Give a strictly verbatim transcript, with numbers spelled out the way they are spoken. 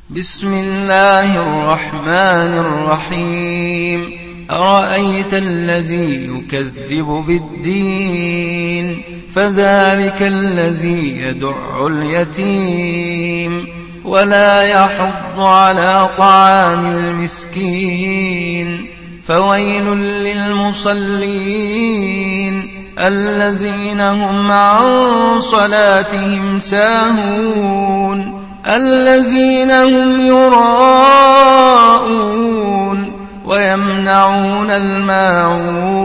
بسم الله الرحمن الرحيم أرأيت الذي يكذب بالدين فذلك الذي يدع اليتيم ولا يحض على طعام المسكين فويل للمصلين الذين هم عن صلاتهم ساهون الذين هم يراءون ويمنعون الماعون